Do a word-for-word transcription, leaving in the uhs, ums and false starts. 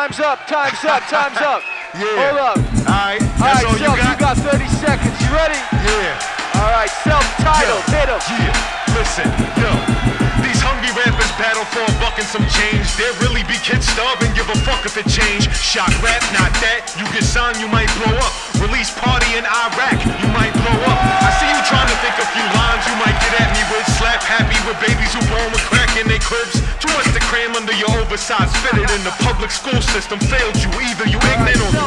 time's up, time's up, time's up. Yeah. Hold up. Alright, All that's right, all Self, you got? you got thirty seconds. You ready? Yeah. All right, self-titled, hit him. Yeah, listen, yo. These hungry rappers battle for a buck and some change. There really be kids starving, give a fuck if it change. Shock rap, not that. You get signed, you might blow up. Release party in Iraq, you might blow up. I see you trying to think a few lines you might get at me with. Slap happy with babies who born with crack in their cribs. Too much to cram under your oversized fitted, and the public school system failed you. Either you ignorant or